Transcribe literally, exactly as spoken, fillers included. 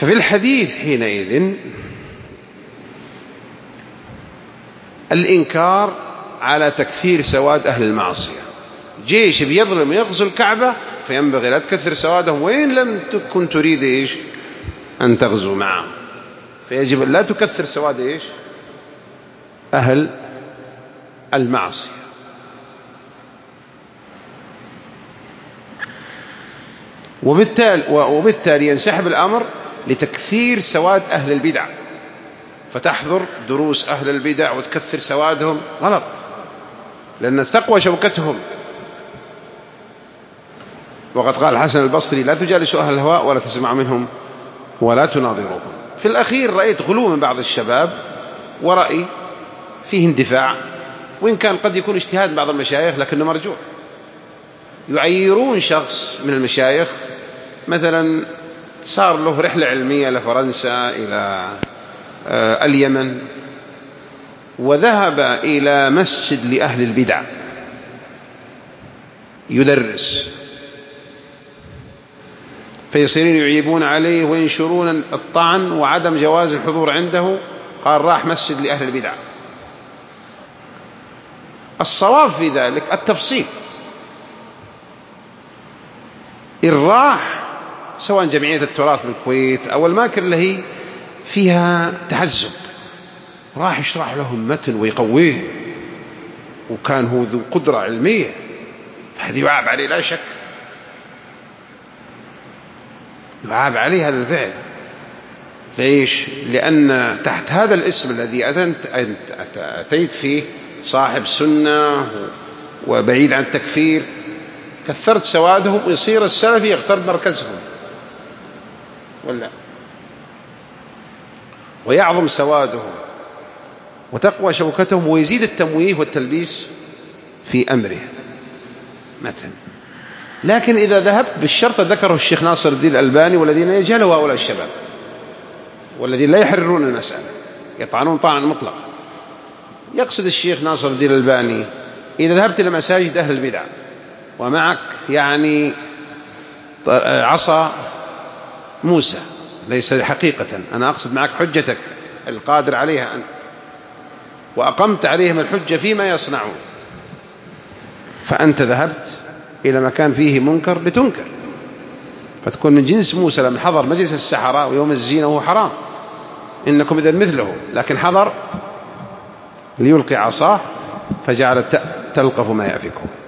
ففي الحديث حينئذ الإنكار على تكثير سواد أهل المعصية. جيش بيظلم ويغزو الكعبة فينبغي لا تكثر سوادهم وإن لم تكن تريد إيش أن تغزو معه، فيجب أن لا تكثر سواد إيش أهل المعصية. وبالتالي, وبالتالي ينسحب الأمر لتكثير سواد أهل البدع، فتحضر دروس أهل البدع وتكثر سوادهم، غلط، لأن تقوى شوكتهم. وقد قال الحسن البصري: لا تجالسوا أهل الهواء ولا تسمع منهم ولا تناظروهم. في الأخير رأيت غلو من بعض الشباب ورأي فيه اندفاع، وإن كان قد يكون اجتهاد بعض المشايخ لكنه مرجوع. يعيرون شخص من المشايخ مثلا صار له رحلة علمية لفرنسا إلى اليمن وذهب إلى مسجد لأهل البدع يدرس، فيصيرون يعيبون عليه وينشرون الطعن وعدم جواز الحضور عنده. قال راح مسجد لأهل البدع. الصواب في ذلك التفصيل، إن راح سواء جمعية التراث بالكويت أو الأماكن اللي هي فيها تحزب، راح يشرح لهم متن ويقويه، وكان هو ذو قدرة علمية، هذا يعاب عليه لا شك، يعاب عليه هذا الفعل. ليش؟ لأن تحت هذا الاسم الذي أتيت فيه صاحب سنة وبعيد عن التكفير كثرت سوادهم، ويصير السلفي يغترب مركزهم ولا ويعظم سوادهم وتقوى شوكتهم ويزيد التمويه والتلبيس في أمره مثلا. لكن إذا ذهبت بالشرط ذكره الشيخ ناصر الدين الألباني والذين يجهلوا هؤلاء الشباب والذين لا يحررون المسألة يطعنون طعنا مطلقا، يقصد الشيخ ناصر الدين الألباني إذا ذهبت إلى مساجد أهل البدع ومعك يعني عصا موسى، ليس حقيقة، أنا أقصد معك حجتك القادر عليها أنت، وأقمت عليهم الحجة فيما يصنعون، فأنت ذهبت إلى مكان فيه منكر لتنكر، فتكون من جنس موسى لما حضر مجلس السحرة ويوم الزينة وهو حرام، إنكم إذا مثله، لكن حضر ليلقي عصاه فجعلت تلقف ما يأفكه.